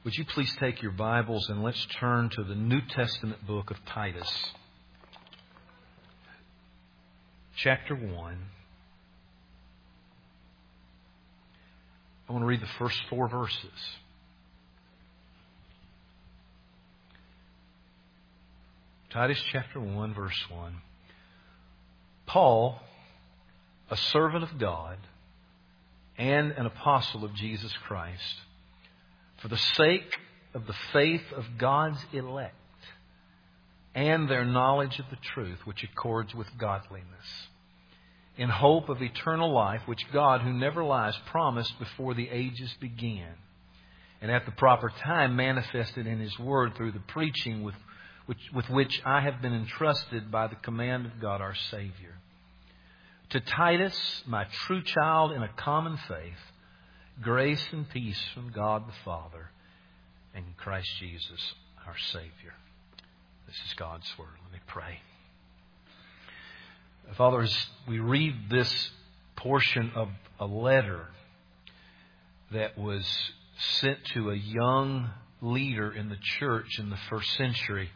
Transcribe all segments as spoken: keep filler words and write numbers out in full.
Would you please take your Bibles and let's turn to the New Testament book of Titus, chapter one. I want to read the first four verses. Titus chapter one, verse one. Paul, a servant of God and an apostle of Jesus Christ, for the sake of the faith of God's elect and their knowledge of the truth which accords with godliness, in hope of eternal life, which God, who never lies, promised before the ages began, and at the proper time manifested in His Word through the preaching with which, with which I have been entrusted by the command of God our Savior. To Titus, my true child in a common faith, grace and peace from God the Father and Christ Jesus our Savior. This is God's Word. Let me pray. Father, as we read this portion of a letter that was sent to a young leader in the church in the first century,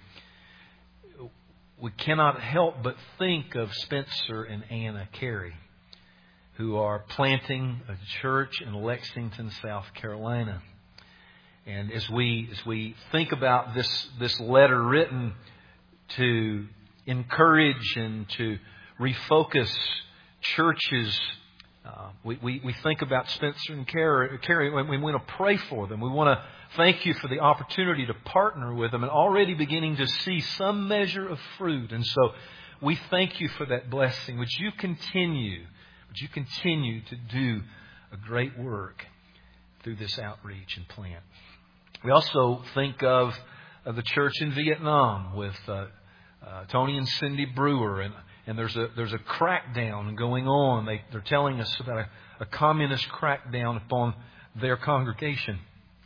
we cannot help but think of Spencer and Anna Carey, who are planting a church in Lexington, South Carolina. And as we as we think about this this letter written to encourage and to refocus churches, uh, we, we we think about Spencer and Carey. We want to pray for them. We want to thank you for the opportunity to partner with them and already beginning to see some measure of fruit. And so we thank you for that blessing. Would you continue? Would you continue to do a great work through this outreach and plant? We also think of, of the church in Vietnam with uh, uh, Tony and Cindy Brewer, and, and there's a there's a crackdown going on. They, they're telling us about a, a communist crackdown upon their congregation,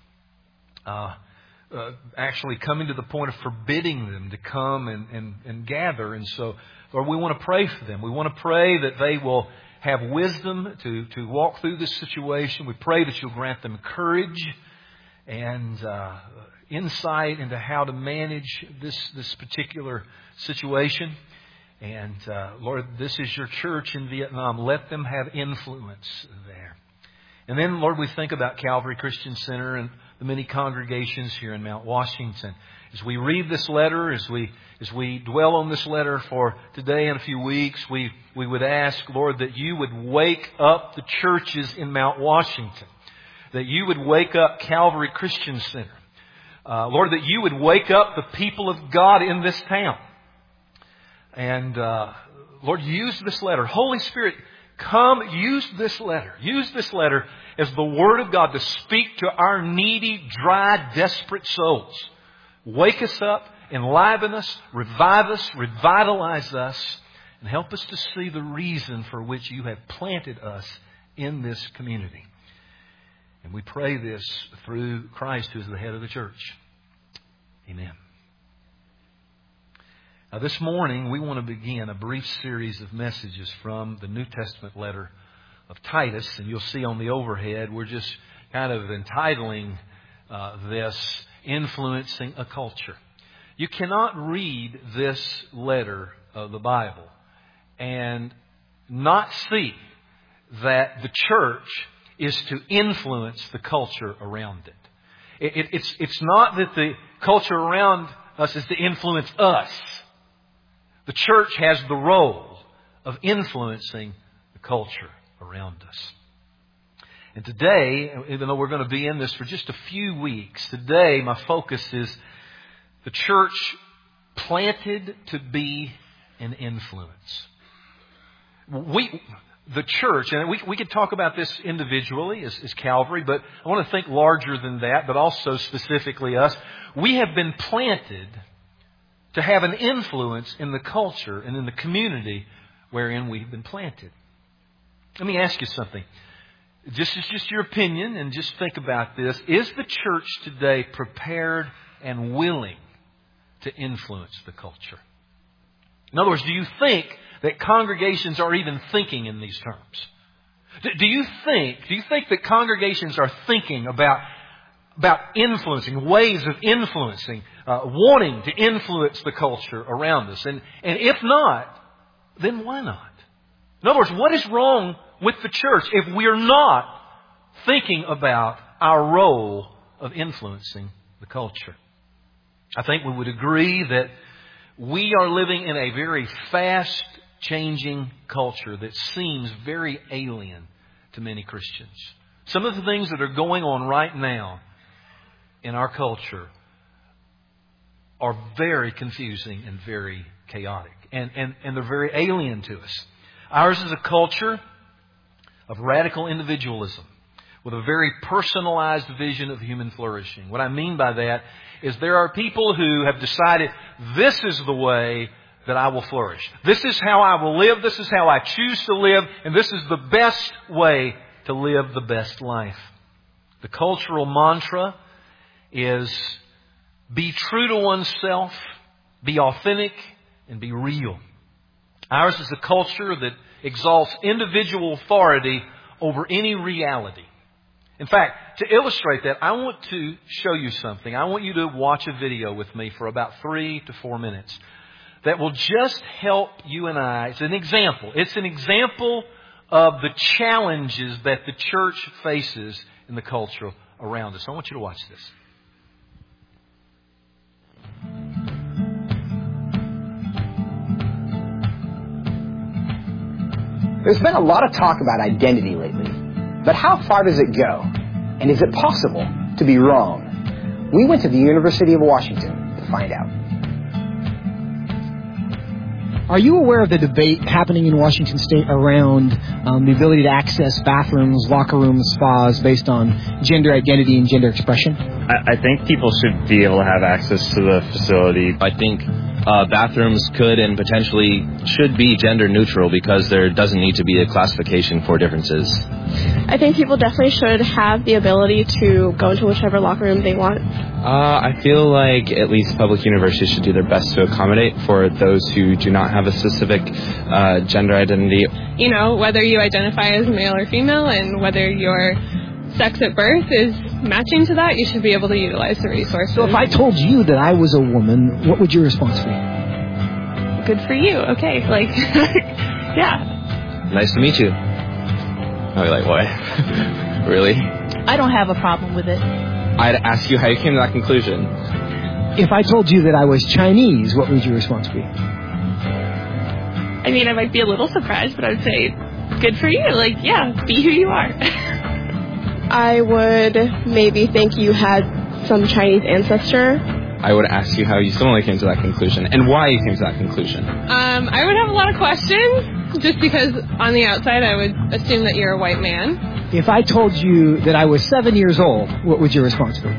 uh, uh, actually coming to the point of forbidding them to come and, and, and gather. And so, Lord, we want to pray for them. We want to pray that they will have wisdom to, to walk through this situation. We pray that you'll grant them courage and uh, insight into how to manage this, this particular situation. And uh, Lord, this is your church in Vietnam. Let them have influence there. And then, Lord, we think about Calvary Christian Center and the many congregations here in Mount Washington. As we read this letter, as we as we dwell on this letter for today and a few weeks, we, we would ask, Lord, that you would wake up the churches in Mount Washington, that you would wake up Calvary Christian Center. Uh, Lord, that you would wake up the people of God in this town. And uh, Lord, use this letter. Holy Spirit, come, use this letter. Use this letter as the Word of God to speak to our needy, dry, desperate souls. Wake us up, enliven us, revive us, revitalize us, and help us to see the reason for which you have planted us in this community. And we pray this through Christ, who is the head of the church. Amen. Now, this morning, we want to begin a brief series of messages from the New Testament letter of Titus. And you'll see on the overhead, we're just kind of entitling uh, this, Influencing a Culture. You cannot read this letter of the Bible and not see that the church is to influence the culture around it. It, it. It's, it's not that the culture around us is to influence us. The church has the role of influencing the culture around us. And today, even though we're going to be in this for just a few weeks, today my focus is the church planted to be an influence. We, the church, and we, we could talk about this individually as, as Calvary, but I want to think larger than that, but also specifically us. We have been planted to have an influence in the culture and in the community wherein we've been planted. Let me ask you something. Just as just your opinion, and just think about this. Is the church today prepared and willing to influence the culture? In other words, do you think that congregations are even thinking in these terms? Do you think, do you think that congregations are thinking about about influencing, ways of influencing, uh, wanting to influence the culture around us. And, and if not, then why not? In other words, what is wrong with the church if we're not thinking about our role of influencing the culture? I think we would agree that we are living in a very fast-changing culture that seems very alien to many Christians. Some of the things that are going on right now in our culture are very confusing and very chaotic. And, and, and they're very alien to us. Ours is a culture of radical individualism with a very personalized vision of human flourishing. What I mean by that is there are people who have decided this is the way that I will flourish. This is how I will live. This is how I choose to live. And this is the best way to live the best life. The cultural mantra is be true to oneself, be authentic, and be real. Ours is a culture that exalts individual authority over any reality. In fact, to illustrate that, I want to show you something. I want you to watch a video with me for about three to four minutes that will just help you and I. It's an example. It's an example of the challenges that the church faces in the culture around us. I want you to watch this. There's been a lot of talk about identity lately, but how far does it go? And is it possible to be wrong? We went to the University of Washington to find out. Are you aware of the debate happening in Washington State around um, the ability to access bathrooms, locker rooms, spas based on gender identity and gender expression? I, I think people should be able to have access to the facility. I think uh, bathrooms could and potentially should be gender neutral because there doesn't need to be a classification for differences. I think people definitely should have the ability to go into whichever locker room they want. Uh, I feel like at least public universities should do their best to accommodate for those who do not have a specific uh, gender identity. You know, whether you identify as male or female and whether your sex at birth is matching to that, you should be able to utilize the resources. So if I told you that I was a woman, what would your response be? Good for you. Okay. Like, yeah. Nice to meet you. I'd be like, what? Really? I don't have a problem with it. I'd ask you how you came to that conclusion. If I told you that I was Chinese, what would your response be? I mean, I might be a little surprised, but I would say, good for you. Like, yeah, be who you are. I would maybe think you had some Chinese ancestor. I would ask you how you similarly came to that conclusion and why you came to that conclusion. Um, I would have a lot of questions, just because on the outside I would assume that you're a white man. If I told you that I was seven years old, what would your response be?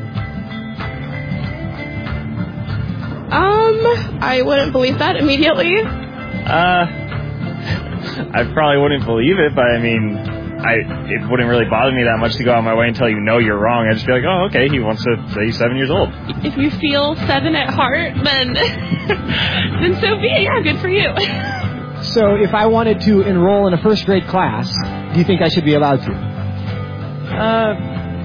Um, I wouldn't believe that immediately. Uh, I probably wouldn't believe it, but I mean, I it wouldn't really bother me that much to go out of my way and tell you, no, you're wrong. I'd just be like, oh, okay, he wants to say he's seven years old. If you feel seven at heart, then, then so be it. Yeah, good for you. So if I wanted to enroll in a first grade class, do you think I should be allowed to? Uh,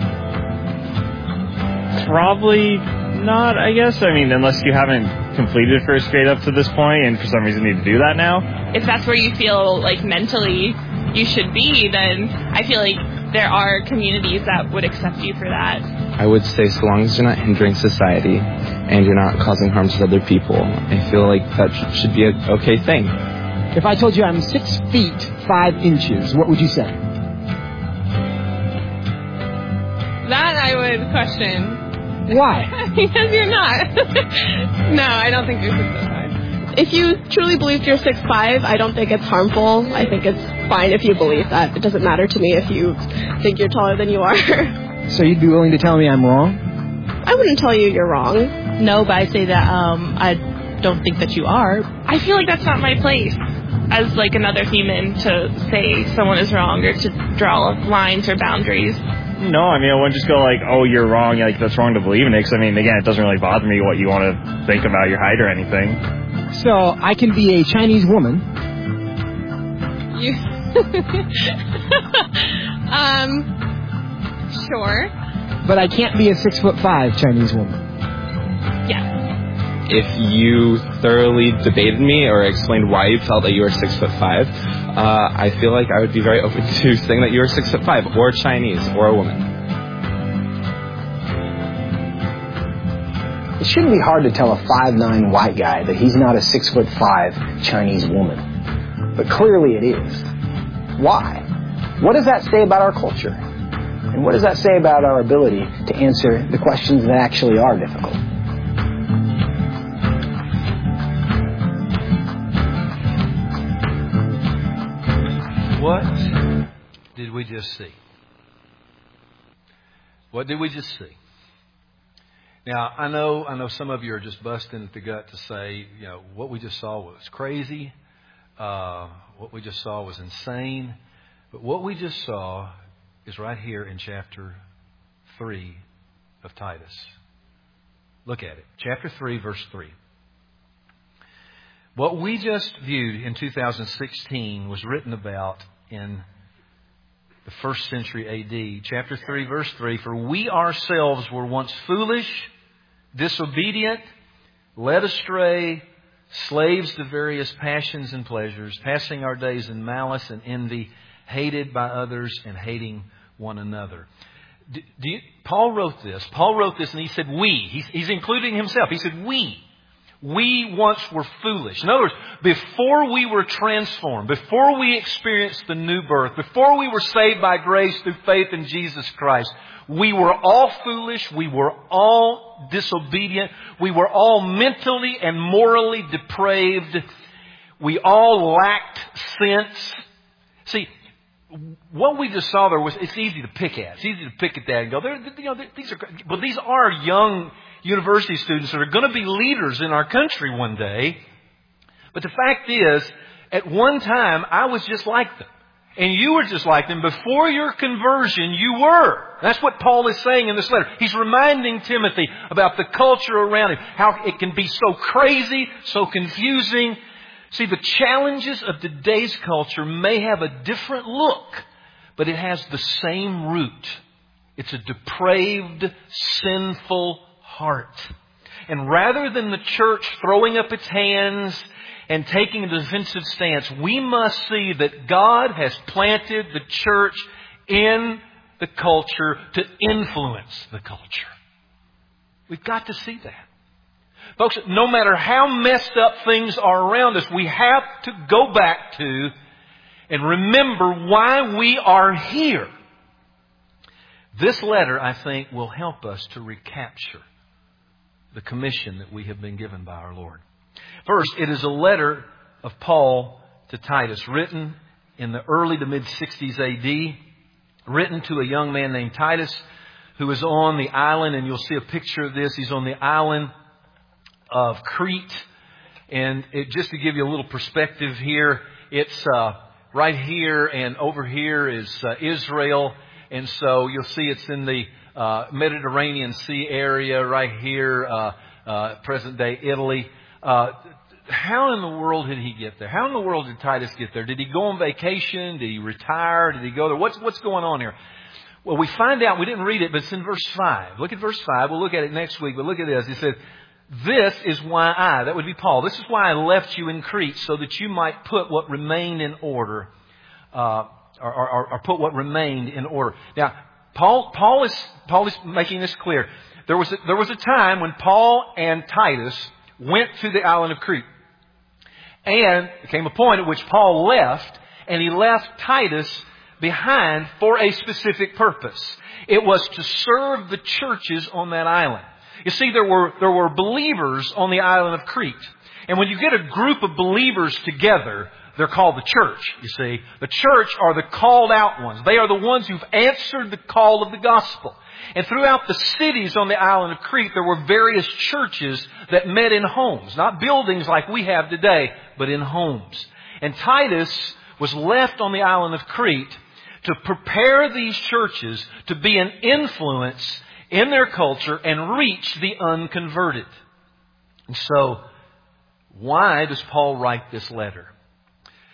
probably not, I guess. I mean, unless you haven't completed first grade up to this point and for some reason need to do that now. If that's where you feel like mentally you should be, then I feel like there are communities that would accept you for that. I would say so long as you're not hindering society and you're not causing harm to other people, I feel like that should be an okay thing. If I told you I'm six feet, five inches, what would you say? That I would question. Why? Because you're not. No, I don't think you're six foot five. If you truly believe you're six five, I don't think it's harmful. I think it's fine if you believe that. It doesn't matter to me if you think you're taller than you are. So you'd be willing to tell me I'm wrong? I wouldn't tell you you're wrong. No, but I say that um, I don't think that you are. I feel like that's not my place as like another human to say someone is wrong or to draw lines or boundaries. No, I mean, I wouldn't just go like, oh, you're wrong, like, that's wrong to believe in it, because, I mean, again, it doesn't really bother me what you want to think about your height or anything. So, I can be a Chinese woman. You... um, sure. but I can't be a six foot five Chinese woman. Yeah. If you thoroughly debated me or explained why you felt that you were six foot five, uh, I feel like I would be very open to saying that you were six foot five, or Chinese, or a woman. It shouldn't be hard to tell a five nine white guy that he's not a six foot five Chinese woman. But clearly it is. Why? What does that say about our culture? And what does that say about our ability to answer the questions that actually are difficult? What did we just see? What did we just see? Now, I know I know some of you are just busting at the gut to say, you know, what we just saw was crazy. Uh, what we just saw was insane. But what we just saw is right here in chapter three of Titus. Look at it. Chapter three, verse three. What we just viewed in two thousand sixteen was written about in the first century A D. Chapter three, verse three. For we ourselves were once foolish, disobedient, led astray, slaves to various passions and pleasures, passing our days in malice and envy, hated by others and hating one another. Do, do you, Paul wrote this. Paul wrote this and he said we. He's, he's including himself. He said we. We once were foolish. In other words, before we were transformed, before we experienced the new birth, before we were saved by grace through faith in Jesus Christ, we were all foolish. We were all disobedient. We were all mentally and morally depraved. We all lacked sense. See, what we just saw there was, it's easy to pick at. It's easy to pick at that and go, you know, these are, but these are young university students that are going to be leaders in our country one day. But the fact is, at one time, I was just like them. And you were just like them. Before your conversion, you were. That's what Paul is saying in this letter. He's reminding Timothy about the culture around him, how it can be so crazy, so confusing. See, the challenges of today's culture may have a different look, but it has the same root. It's a depraved, sinful heart. And rather than the church throwing up its hands and taking a defensive stance, we must see that God has planted the church in the culture to influence the culture. We've got to see that. Folks, no matter how messed up things are around us, we have to go back to and remember why we are here. This letter, I think, will help us to recapture the commission that we have been given by our Lord. First, it is a letter of Paul to Titus, written in the early to mid-sixties A D, written to a young man named Titus, who is on the island, and you'll see a picture of this. He's on the island of Crete. And it, just to give you a little perspective here, it's uh, right here and over here is uh, Israel. And so you'll see it's in the uh, Mediterranean Sea area right here, uh, uh, present-day Italy. Uh, how in the world did he get there? How in the world did Titus get there? Did he go on vacation? Did he retire? Did he go there? What's, what's going on here? Well, we find out, we didn't read it, but it's in verse five. Look at verse five. We'll look at it next week, but look at this. He said, this is why I, that would be Paul, this is why I left you in Crete, so that you might put what remained in order, uh, or, or, or put what remained in order. Now, Paul, Paul is, Paul is making this clear. There was, a, there was a time when Paul and Titus went to the island of Crete. And there came a point at which Paul left, and he left Titus behind for a specific purpose. It was to serve the churches on that island. You see, there were, there were believers on the island of Crete. And when you get a group of believers together, they're called the church, you see. The church are the called out ones. They are the ones who've answered the call of the gospel. And throughout the cities on the island of Crete, there were various churches that met in homes. Not buildings like we have today, but in homes. And Titus was left on the island of Crete to prepare these churches to be an influence in their culture and reach the unconverted. And so, why does Paul write this letter?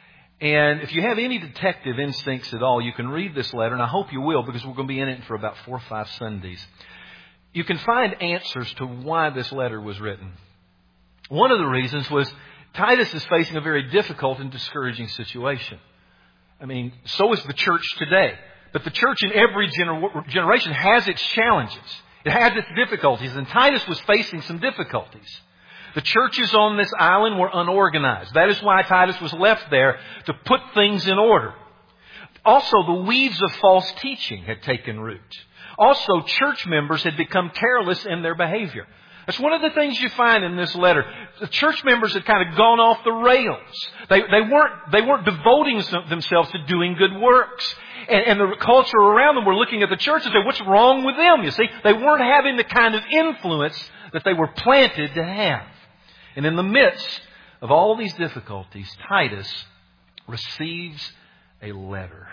And if you have any detective instincts at all, you can read this letter, and I hope you will, because we're going to be in it for about four or five Sundays. You can find answers to why this letter was written. One of the reasons was Titus is facing a very difficult and discouraging situation. I mean, so is the church today. But the church in every gener- generation has its challenges. It has its difficulties, and Titus was facing some difficulties. The churches on this island were unorganized. That is why Titus was left there to put things in order. Also, the weeds of false teaching had taken root. Also, church members had become careless in their behavior. That's one of the things you find in this letter. The church members had kind of gone off the rails. They, they weren't, they weren't devoting themselves to doing good works. And, and the culture around them were looking at the church and saying, what's wrong with them? You see, they weren't having the kind of influence that they were planted to have. And in the midst of all these difficulties, Titus receives a letter.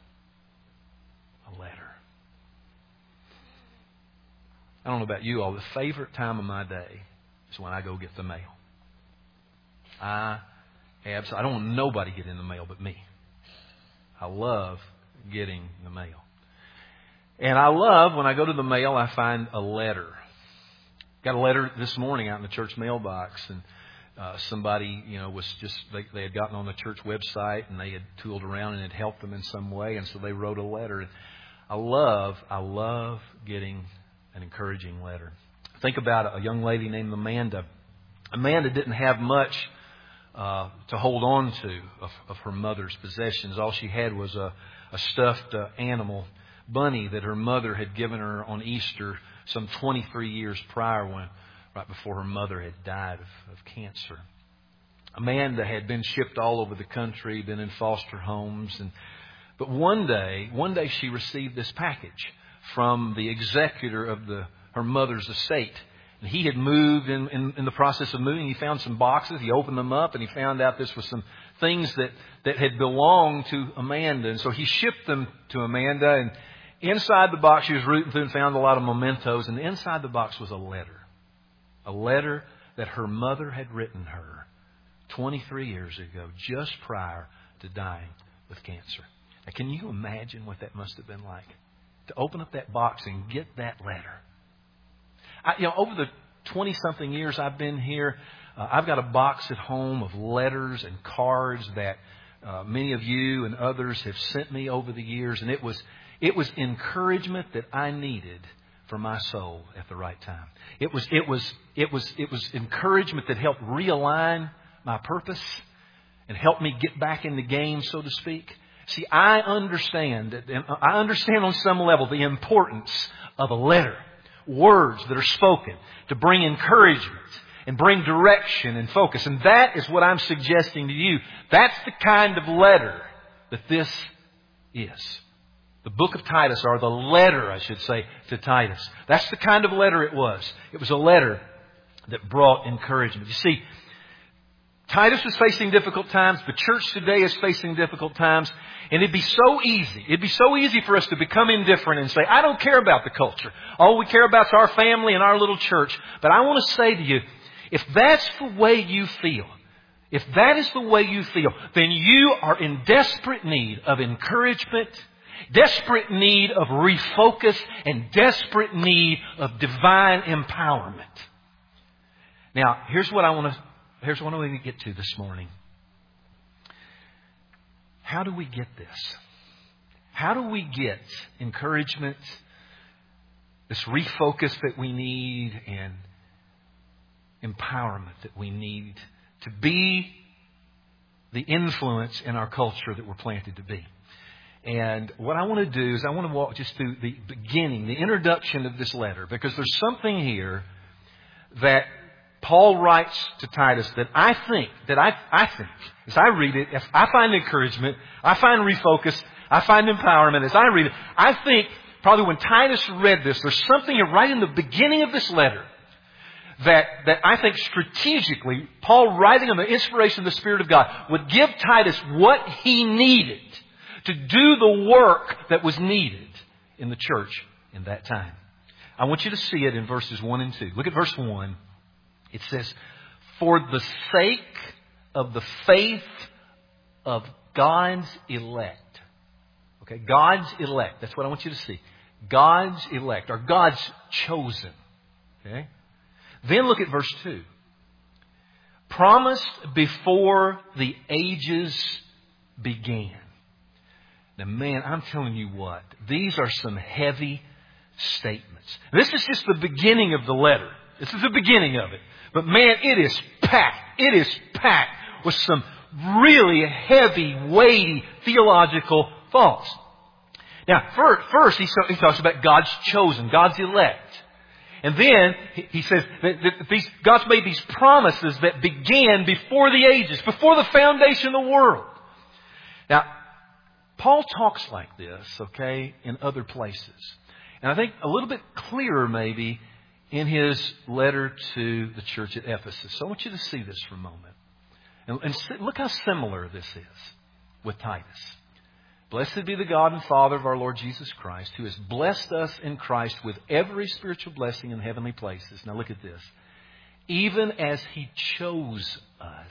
A letter. I don't know about you all, the favorite time of my day is when I go get the mail. I abs- I don't want nobody to get in the mail but me. I love getting the mail. And I love when I go to the mail, I find a letter. Got a letter this morning out in the church mailbox, and uh, somebody, you know, was just, they, they had gotten on the church website and they had tooled around and it helped them in some way, and so they wrote a letter. I love, I love getting an encouraging letter. Think about a young lady named Amanda. Amanda didn't have much uh, to hold on to of, of her mother's possessions. All she had was a, a stuffed uh, animal bunny that her mother had given her on Easter some twenty-three years prior, when right before her mother had died of, of cancer. Amanda had been shipped all over the country, been in foster homes, and but one day, one day she received this package from the executor of the her mother's estate. And he had moved in, in, in the process of moving. He found some boxes. He opened them up and he found out this was some things that, that had belonged to Amanda. And so he shipped them to Amanda. And inside the box, she was rooting through and found a lot of mementos. And inside the box was a letter. A letter that her mother had written her twenty-three years ago, just prior to dying with cancer. Now, can you imagine what that must have been like? To open up that box and get that letter. I, you know, over the twenty-something years I've been here, uh, I've got a box at home of letters and cards that uh, many of you and others have sent me over the years, and it was it was encouragement that I needed for my soul at the right time. It was it was it was it was encouragement that helped realign my purpose and helped me get back in the game, so to speak. See, I understand, and I understand on some level the importance of a letter, words that are spoken to bring encouragement and bring direction and focus. And that is what I'm suggesting to you. That's the kind of letter that this is. The book of Titus, or the letter, I should say, to Titus. That's the kind of letter it was. It was a letter that brought encouragement. You see, Titus was facing difficult times. The church today is facing difficult times. And it'd be so easy. It'd be so easy for us to become indifferent and say, I don't care about the culture. All we care about is our family and our little church. But I want to say to you, if that's the way you feel, if that is the way you feel, then you are in desperate need of encouragement, desperate need of refocus, and desperate need of divine empowerment. Now, here's what I want to Here's what I want to get to this morning. How do we get this? How do we get encouragement, this refocus that we need, and empowerment that we need to be the influence in our culture that we're planted to be? And what I want to do is I want to walk just through the beginning, the introduction of this letter, because there's something here that Paul writes to Titus that I think, that I, I think, as I read it, if I find encouragement, I find refocus, I find empowerment as I read it. I think probably when Titus read this, there's something right in the beginning of this letter that, that I think strategically, Paul, writing on the inspiration of the Spirit of God, would give Titus what he needed to do the work that was needed in the church in that time. I want you to see it in verses one and two. Look at verse one. It says, for the sake of the faith of God's elect. Okay, God's elect. That's what I want you to see. God's elect, or God's chosen. Okay? Then look at verse two. Promised before the ages began. Now, man, I'm telling you what. These are some heavy statements. This is just the beginning of the letter. This is the beginning of it. But man, it is packed. It is packed with some really heavy, weighty theological thoughts. Now, first, he talks about God's chosen, God's elect. And then he says that these, God's made these promises that began before the ages, before the foundation of the world. Now, Paul talks like this, okay, in other places. And I think a little bit clearer maybe in his letter to the church at Ephesus. So I want you to see this for a moment. And, and see, look how similar this is with Titus. Blessed be the God and Father of our Lord Jesus Christ, who has blessed us in Christ with every spiritual blessing in heavenly places. Now look at this. Even as He chose us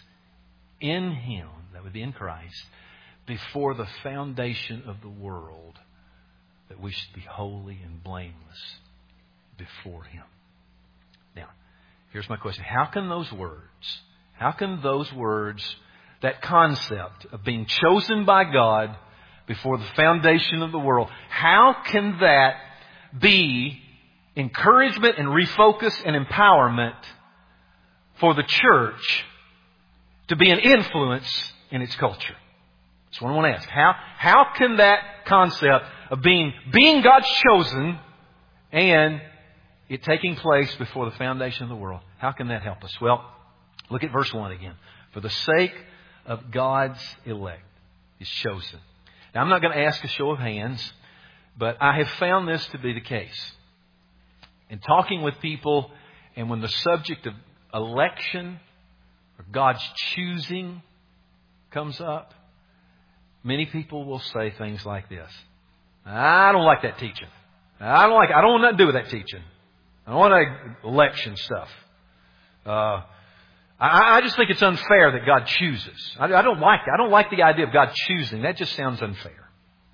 in Him, that would be in Christ, before the foundation of the world, that we should be holy and blameless before Him. Now, here's my question. How can those words, how can those words, that concept of being chosen by God before the foundation of the world, how can that be encouragement and refocus and empowerment for the church to be an influence in its culture? That's what I want to ask. How, how can that concept of being, being God's chosen and it taking place before the foundation of the world, how can that help us? Well, look at verse one again. For the sake of God's elect, His chosen. Now, I'm not going to ask a show of hands, but I have found this to be the case. In talking with people, and when the subject of election or God's choosing comes up, many people will say things like this. I don't like that teaching. I don't like it. I don't want nothing to do with that teaching. I don't want that election stuff. Uh, I, I just think it's unfair that God chooses. I, I don't like it. I don't like the idea of God choosing. That just sounds unfair.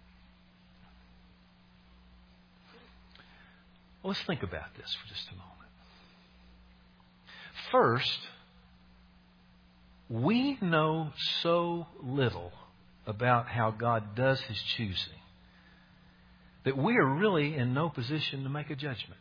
Well, let's think about this for just a moment. First, we know so little about how God does His choosing that we are really in no position to make a judgment.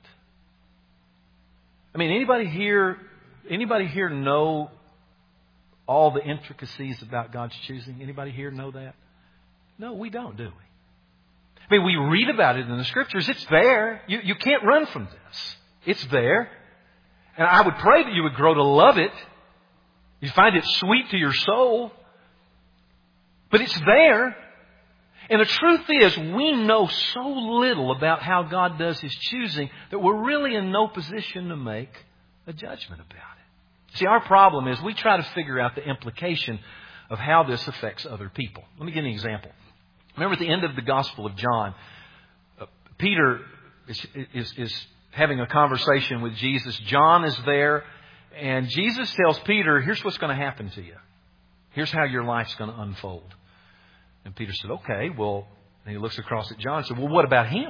I mean, anybody here, anybody here know all the intricacies about God's choosing? Anybody here know that? No, we don't, do we? I mean, we read about it in the Scriptures. It's there. You, you can't run from this. It's there. And I would pray that you would grow to love it. You find it sweet to your soul. But it's there. And the truth is, we know so little about how God does His choosing that we're really in no position to make a judgment about it. See, our problem is we try to figure out the implication of how this affects other people. Let me give you an example. Remember at the end of the Gospel of John, uh, Peter is, is, is having a conversation with Jesus. John is there, and Jesus tells Peter, here's what's going to happen to you. Here's how your life's going to unfold. And Peter said, okay, well, and he looks across at John and said, well, what about him?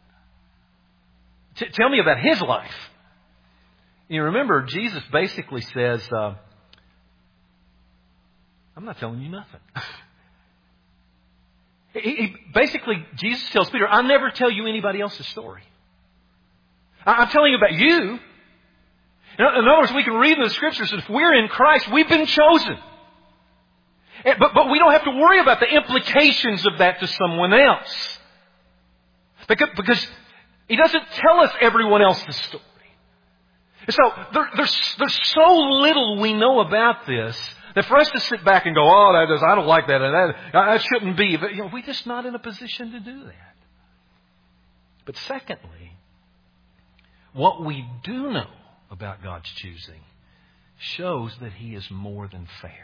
T- tell me about his life. You remember, Jesus basically says, uh, I'm not telling you nothing. he, he, basically, Jesus tells Peter, I'll never tell you anybody else's story. I, I'm telling you about you. In, in other words, we can read in the Scriptures that if we're in Christ, we've been chosen. But, but we don't have to worry about the implications of that to someone else. Because, because He doesn't tell us everyone else's story. So there, there's, there's so little we know about this that for us to sit back and go, oh, that is, I don't like that, and that, that shouldn't be. But, you know, we're just not in a position to do that. But secondly, what we do know about God's choosing shows that He is more than fair.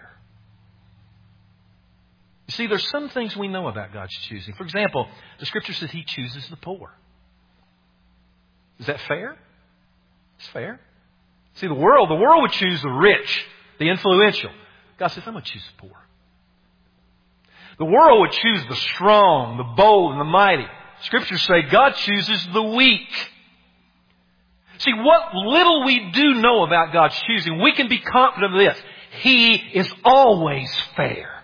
You see, there's some things we know about God's choosing. For example, the Scripture says He chooses the poor. Is that fair? It's fair. See, the world, the world would choose the rich, the influential. God says, I'm going to choose the poor. The world would choose the strong, the bold, and the mighty. Scriptures say God chooses the weak. See, what little we do know about God's choosing, we can be confident of this. He is always fair.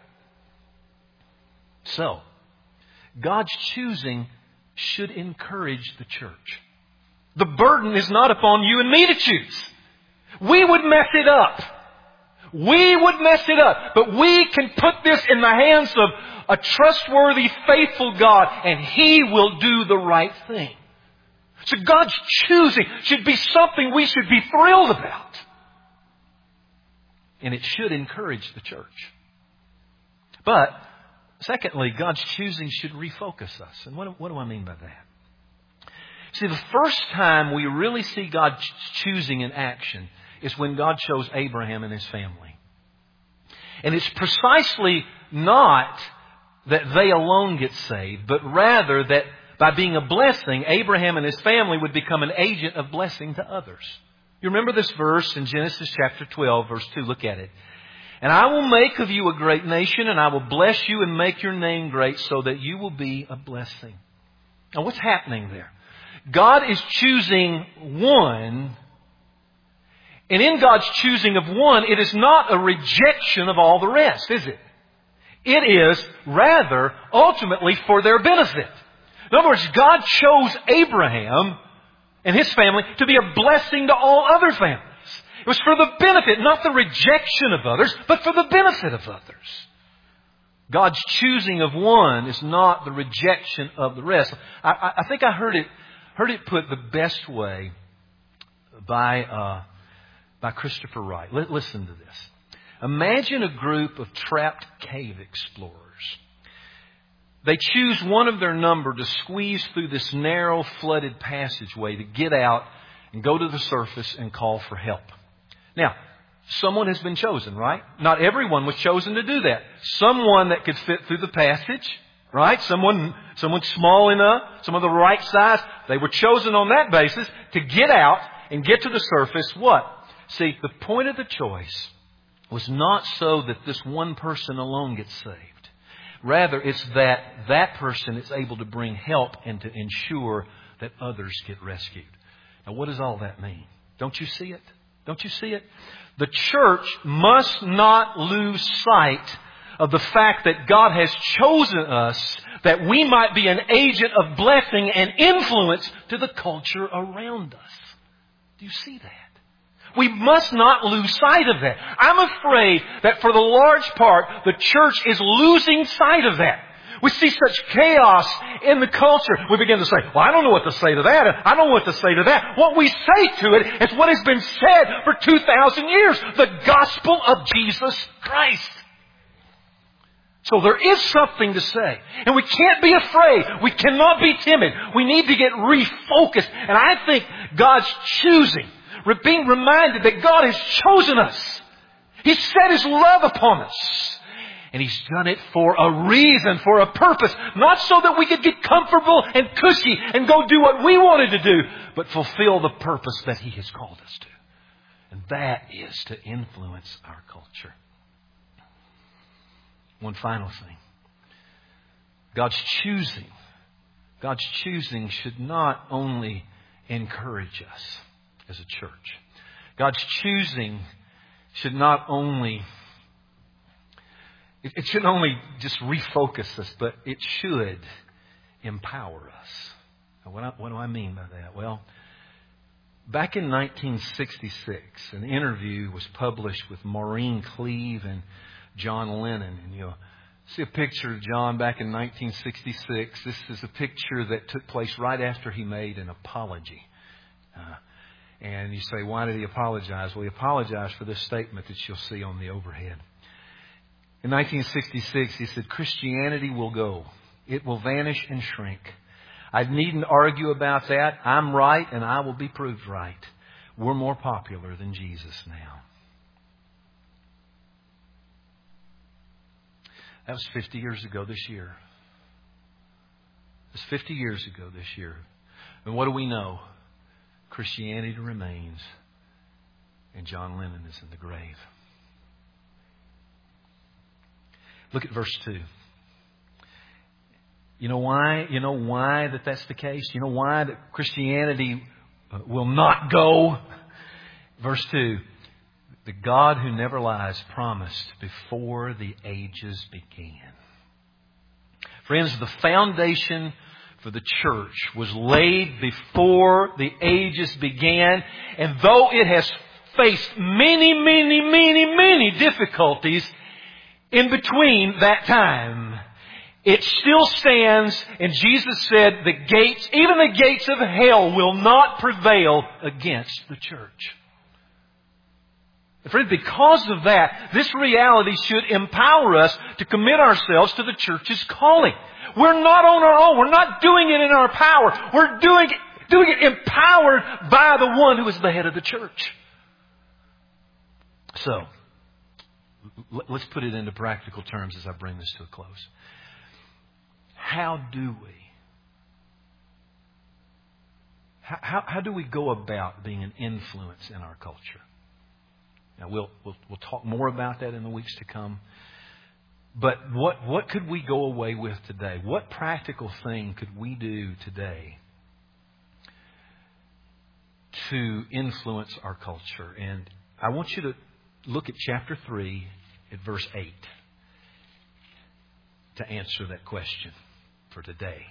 So, God's choosing should encourage the church. The burden is not upon you and me to choose. We would mess it up. We would mess it up. But we can put this in the hands of a trustworthy, faithful God, and He will do the right thing. So God's choosing should be something we should be thrilled about. And it should encourage the church. But, secondly, God's choosing should refocus us. And what, what do I mean by that? See, the first time we really see God choosing in action is when God chose Abraham and his family. And it's precisely not that they alone get saved, but rather that by being a blessing, Abraham and his family would become an agent of blessing to others. You remember this verse in Genesis chapter twelve, verse two. Look at it. And I will make of you a great nation, and I will bless you and make your name great so that you will be a blessing. Now, what's happening there? God is choosing one, and in God's choosing of one, it is not a rejection of all the rest, is it? It is rather ultimately for their benefit. In other words, God chose Abraham and his family to be a blessing to all other families. It was for the benefit, not the rejection of others, but for the benefit of others. God's choosing of one is not the rejection of the rest. I, I, I think I heard it heard it put the best way by uh, by Christopher Wright. L- listen to this. Imagine a group of trapped cave explorers. They choose one of their number to squeeze through this narrow, flooded passageway to get out and go to the surface and call for help. Now, someone has been chosen, right? Not everyone was chosen to do that. Someone that could fit through the passage, right? Someone, someone small enough, some of the right size. They were chosen on that basis to get out and get to the surface. What? See, the point of the choice was not so that this one person alone gets saved. Rather, it's that that person is able to bring help and to ensure that others get rescued. Now, what does all that mean? Don't you see it? Don't you see it? The church must not lose sight of the fact that God has chosen us that we might be an agent of blessing and influence to the culture around us. Do you see that? We must not lose sight of that. I'm afraid that for the large part, the church is losing sight of that. We see such chaos in the culture. We begin to say, well, I don't know what to say to that. I don't know what to say to that. What we say to it is what has been said for two thousand years. The gospel of Jesus Christ. So there is something to say. And we can't be afraid. We cannot be timid. We need to get refocused. And I think God's choosing, being reminded that God has chosen us. He's set His love upon us. And He's done it for a reason, for a purpose. Not so that we could get comfortable and cushy and go do what we wanted to do, but fulfill the purpose that He has called us to. And that is to influence our culture. One final thing. God's choosing, God's choosing should not only encourage us as a church. God's choosing should not only It shouldn't only just refocus us, but it should empower us. Now, what, I, what do I mean by that? Well, back in nineteen sixty-six, an interview was published with Maureen Cleave and John Lennon. And you'll see a picture of John back in nineteen sixty-six. This is a picture that took place right after he made an apology. Uh, and you say, why did he apologize? Well, he apologized for this statement that you'll see on the overhead. In nineteen sixty-six, he said, Christianity will go. It will vanish and shrink. I needn't argue about that. I'm right and I will be proved right. We're more popular than Jesus now. That was fifty years ago this year. It was fifty years ago this year. And what do we know? Christianity remains and John Lennon is in the grave. Look at verse two. You know why? You know why that that's the case? You know why that Christianity will not go? Verse two. The God who never lies promised before the ages began. Friends, the foundation for the church was laid before the ages began. And though it has faced many, many, many, many difficulties in between that time, it still stands. And Jesus said the gates, even the gates of hell, will not prevail against the church. And friends, because of that, this reality should empower us to commit ourselves to the church's calling. We're not on our own. We're not doing it in our power. We're doing it, doing it empowered by the one who is the head of the church. So, let's put it into practical terms as I bring this to a close. How do we, how, how, how do we go about being an influence in our culture? Now, we'll, we'll, we'll talk more about that in the weeks to come. But what, what could we go away with today? What practical thing could we do today to influence our culture? And I want you to look at chapter three at verse eight to answer that question for today.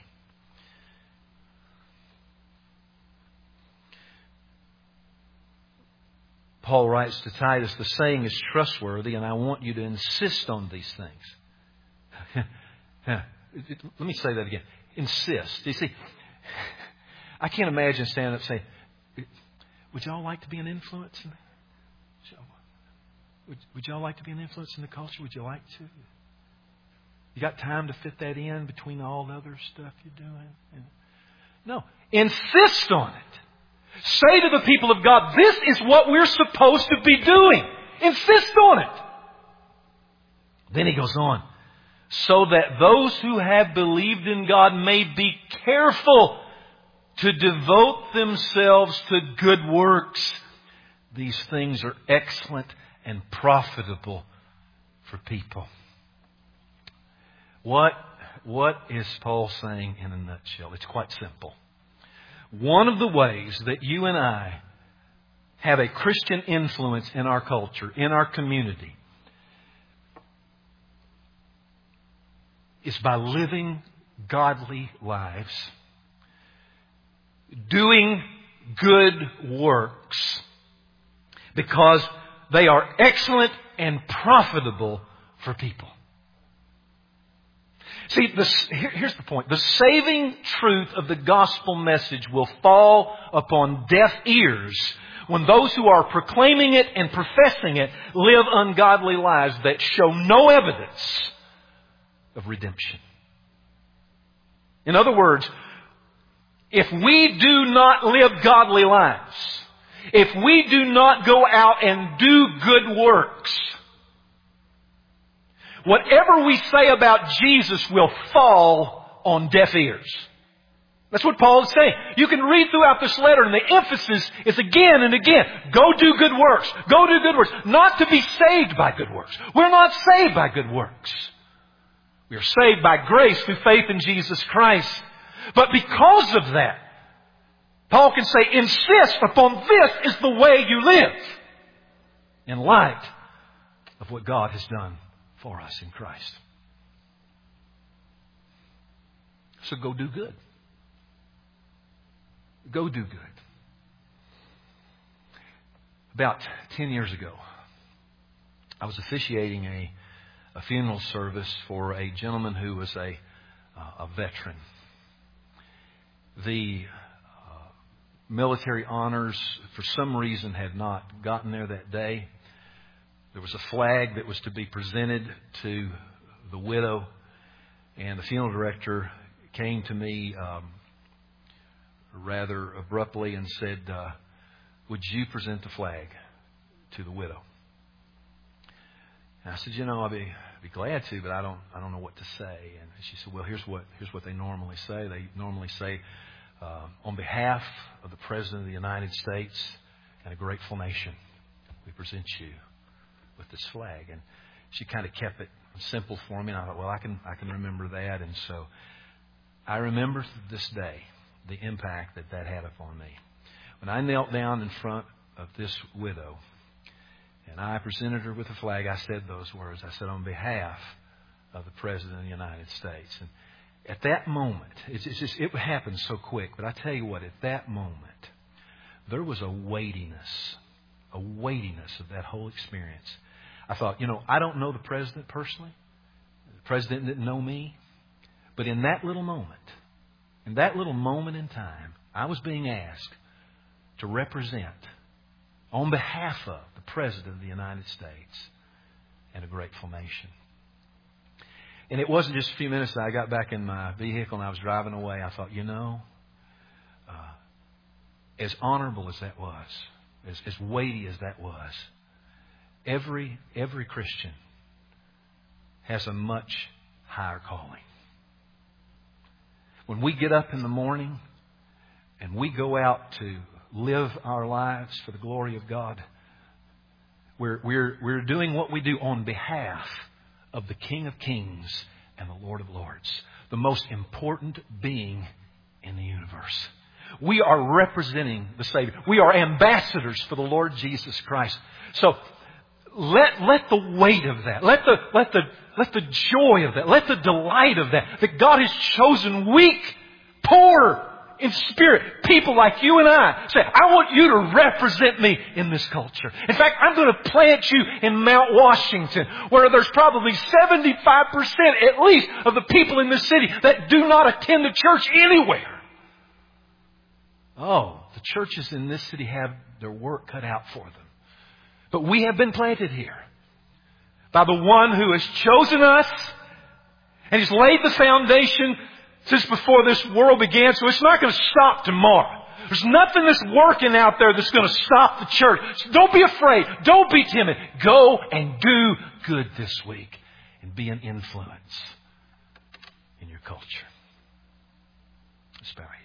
Paul writes to Titus, the saying is trustworthy, and I want you to insist on these things. Let me say that again. Insist. You see, I can't imagine standing up saying, would y'all like to be an influence? In, would, would y'all like to be an influence in the culture? Would you like to? You got time to fit that in between all the other stuff you're doing? No. Insist on it. Say to the people of God, this is what we're supposed to be doing. Insist on it. Then he goes on. So that those who have believed in God may be careful to devote themselves to good works. These things are excellent and profitable for people. What, what is Paul saying in a nutshell? It's quite simple. One of the ways that you and I have a Christian influence in our culture, in our community, is by living godly lives, doing good works, because they are excellent and profitable for people. See, this, here, here's the point. The saving truth of the gospel message will fall upon deaf ears when those who are proclaiming it and professing it live ungodly lives that show no evidence of redemption. In other words, if we do not live godly lives, if we do not go out and do good works, whatever we say about Jesus will fall on deaf ears. That's what Paul is saying. You can read throughout this letter and the emphasis is again and again, go do good works. Go do good works. Not to be saved by good works. We're not saved by good works. We are saved by grace through faith in Jesus Christ. But because of that, Paul can say, insist upon this is the way you live in light of what God has done for us in Christ. So go do good. Go do good. About ten years ago, I was officiating a, a funeral service for a gentleman who was a, uh, a veteran. The uh, military honors, for some reason, had not gotten there that day. There was a flag that was to be presented to the widow, and the funeral director came to me um, rather abruptly and said, uh, would you present the flag to the widow? And I said, you know, I'd be, be glad to, but I don't I don't know what to say. And she said, well, here's what here's what they normally say. They normally say, uh, on behalf of the President of the United States and a grateful nation, we present you with this flag. And she kind of kept it simple for me, and I thought, well, I can I can remember that. And so I remember to this day the impact that that had upon me. When I knelt down in front of this widow and I presented her with a flag, I said those words. I said, on behalf of the President of the United States. And at that moment, it's, it's just, it happened so quick, but I tell you what, at that moment, there was a weightiness, a weightiness of that whole experience. I thought, you know, I don't know the President personally. The President didn't know me. But in that little moment, in that little moment in time, I was being asked to represent, on behalf of the President of the United States and a grateful nation. And it wasn't just a few minutes that I got back in my vehicle and I was driving away. I thought, you know, uh, as honorable as that was, as, as weighty as that was, every every Christian has a much higher calling. When we get up in the morning and we go out to live our lives for the glory of God, we're we're we're doing what we do on behalf of the King of Kings and the Lord of Lords, the most important being in the universe. We are representing the Savior. We are ambassadors for the Lord Jesus Christ. So let let the weight of that, let the let the let the joy of that, let the delight of that, that God has chosen weak, poor in spirit, people like you and I, say, I want you to represent me in this culture. In fact, I'm going to plant you in Mount Washington, where there's probably seventy-five percent at least of the people in this city that do not attend a church anywhere. Oh, the churches in this city have their work cut out for them. But we have been planted here by the one who has chosen us and has laid the foundation since before this world began. So it's not going to stop tomorrow. There's nothing that's working out there that's going to stop the church. So don't be afraid. Don't be timid. Go and do good this week and be an influence in your culture. Let's bow our heads.